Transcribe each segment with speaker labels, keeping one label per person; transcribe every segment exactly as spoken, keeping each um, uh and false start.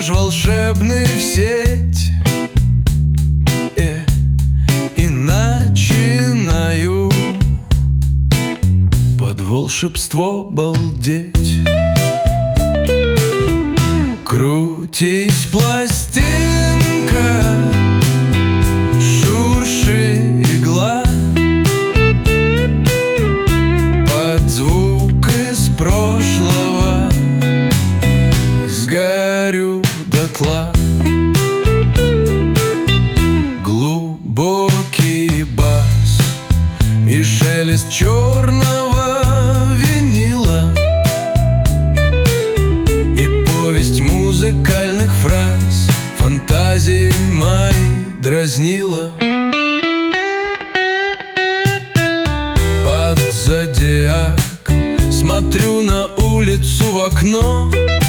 Speaker 1: Ложь волшебный в сеть, э, и начинаю под волшебство балдеть. Крутись, пластинка, шурши игла, под звук из прошлого сгорю дотла. Глубокий бас и шелест черного винила, и повесть музыкальных фраз фантазии мои дразнила. Под зодиак смотрю на улицу в окно.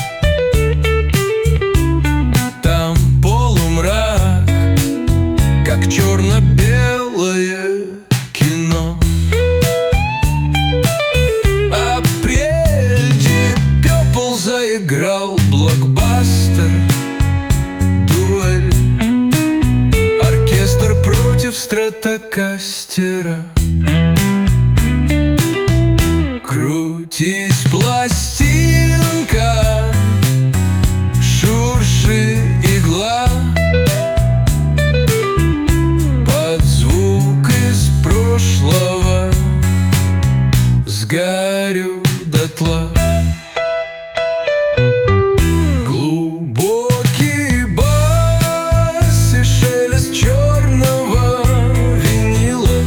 Speaker 1: Там полумрак, как черно-белое кино. Апрель, Deep Purple заиграл блокбастер, дуэль, оркестр против стратокастера. Крутись, пластинка, шурши игла, под звук из прошлого сгорю дотла. Глубокий бас и шелест черного винила,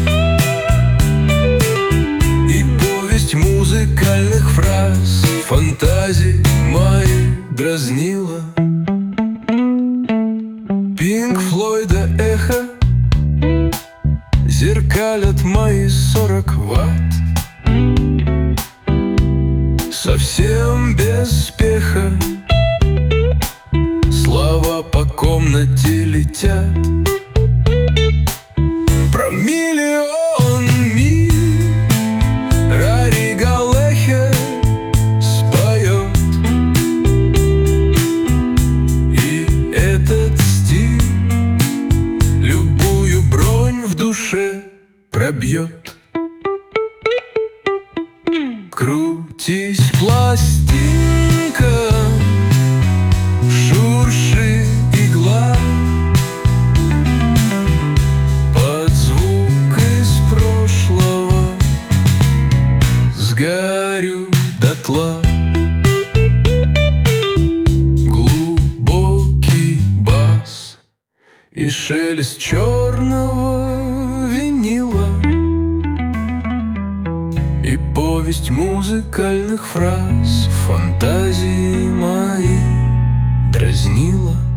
Speaker 1: и повесть музыкальных фраз фантазий мои дразнила. Пинк Флойда эхо зеркалят мои сорок ватт. Совсем без спеха слова по комнате летят. Про миллион миль Рари Галехе споет, и этот стиль любую бронь в душе пробьет. Крутись, пластинка, шурши игла, под звук из прошлого сгорю дотла. Глубокий бас и шелест черного винила, и повесть музыкальных фраз фантазии мои дразнила.